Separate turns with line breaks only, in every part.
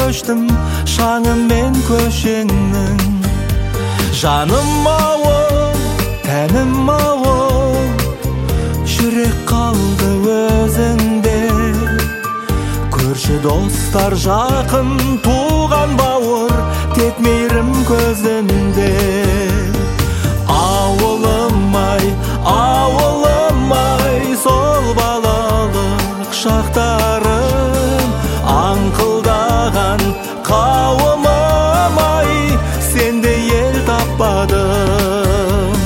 көштім шаңымен көшеңнің. Жаным ауыл, тәнім ауыл, жүрек қалды өзіңде. Көрші достар жақын, туған бауыр, тек мейірім көзінде. Ауылым-ай, ауылым-ай, сол балалық шақтарым, аңқылдаған қауымым-ай, сенде ел таппадым.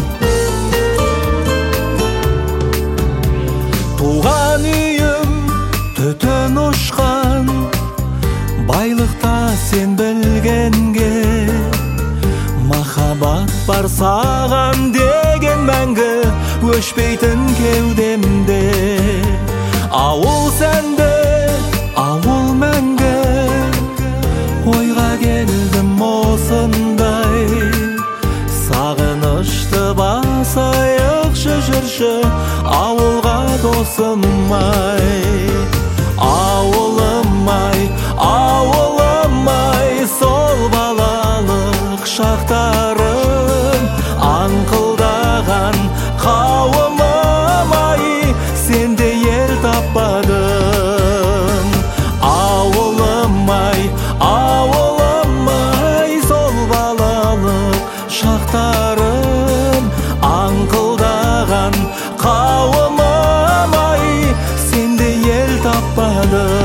Туған үйім түтін ұшқан, байлықта сен білгенге, махаббат бар саған деген мәңгі, өшпейтін кеудемде. Ауыл сәнді, ауыл мәңгі, ойға келдім осындай. Сағынышты басайықшы жүрші, ауылға досым-ай. Ауылым-ай, ауылым-ай, сол балалық шақтарым, аңқылдаған қауымым-ай, сенде ел таппадым. Ауылым-ай, ауылым-ай, сол балалық шақтарым, аңқылдаған қауымым-ай, сенде ел таппадым.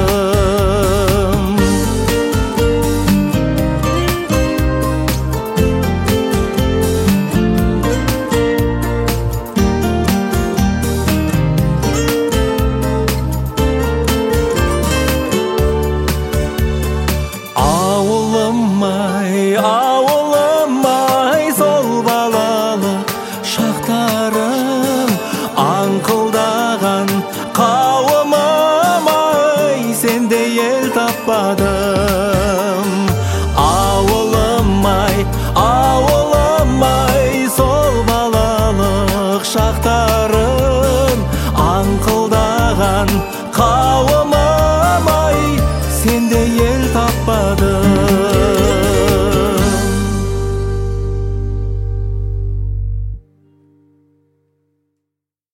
Ауылым-ай, ауылым-ай, сол балалық шақтарым, аңқылдаған қауымым-ай, сенде ел таппадым.